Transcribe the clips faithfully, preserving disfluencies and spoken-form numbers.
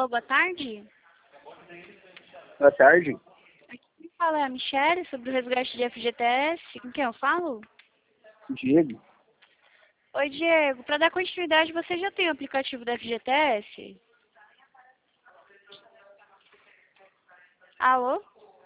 Alô, boa tarde. Boa tarde. Aqui quem fala é a Michelle, sobre o resgate de F G T S. Com quem eu falo? Diego. Oi, Diego. Para dar continuidade, você já tem o aplicativo da F G T S? Alô?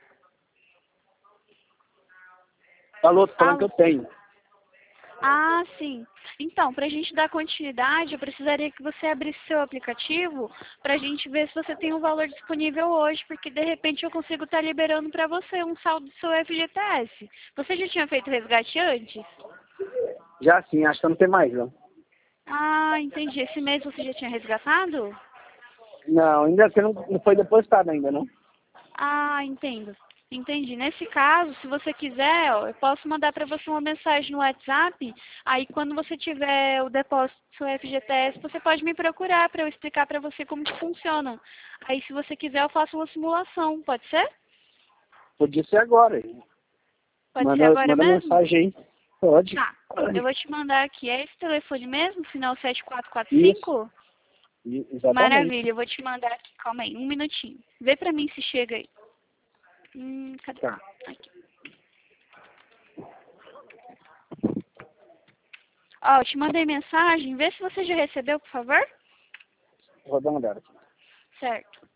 Falou, tô falando Alô? que eu tenho. Ah, sim. Então, para a gente dar continuidade, eu precisaria que você abrisse seu aplicativo para a gente ver se você tem um valor disponível hoje, porque de repente eu consigo estar liberando para você um saldo do seu F G T S. Você já tinha feito resgate antes? Já sim, acho que não tem mais, não. Ah, entendi. Esse mês você já tinha resgatado? Não, ainda que não, não foi depositado ainda, não. Ah, entendo. Entendi. Nesse caso, se você quiser, ó, eu posso mandar para você uma mensagem no WhatsApp. Aí, quando você tiver o depósito do seu F G T S, você pode me procurar para eu explicar para você como que funciona. Aí, se você quiser, eu faço uma simulação. Pode ser? Podia ser agora. Pode ser Manda, agora manda mesmo? mensagem aí. Pode. Tá. Eu vou te mandar aqui. É esse telefone mesmo? Final sete quatro quatro Isso. cinco? I- Exatamente. Maravilha. Eu vou te mandar aqui. Calma aí. Um minutinho. Vê para mim se chega aí. Hum, cadê? Tá. Aqui. Ó, eu te mandei mensagem. Vê se você já recebeu, por favor. Vou dar uma olhada aqui. Certo.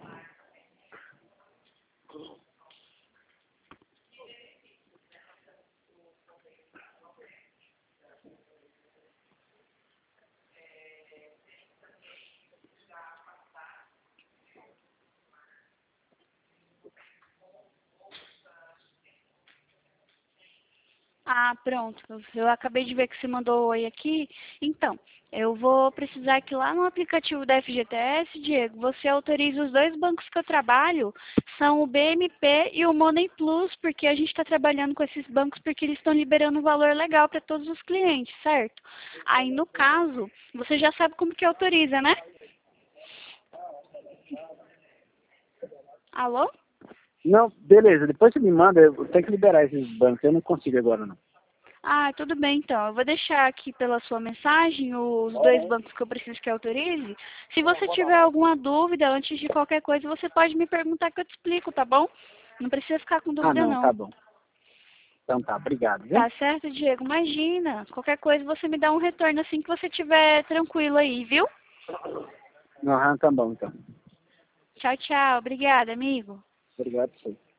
Ah, pronto. Eu acabei de ver que você mandou oi aqui. Então, eu vou precisar que lá no aplicativo da F G T S, Diego, você autorize os dois bancos que eu trabalho, são o B M P e o Money Plus, porque a gente está trabalhando com esses bancos porque eles estão liberando um valor legal para todos os clientes, certo? Aí, no caso, você já sabe como que autoriza, né? Alô? Não, beleza. Depois você me manda, eu tenho que liberar esses bancos. Eu não consigo agora, não. Ah, tudo bem então. Eu vou deixar aqui pela sua mensagem os dois bancos que eu preciso que autorize. Se você tiver alguma dúvida antes de qualquer coisa, você pode me perguntar que eu te explico, tá bom? Não precisa ficar com Ah, dúvida não, tá não. bom. Então tá, obrigado, viu? Tá certo, Diego? Imagina. Qualquer coisa você me dá um retorno assim que você estiver tranquilo aí, viu? Aham, tá bom, então. Tchau, tchau. Obrigada, amigo. Obrigado por você.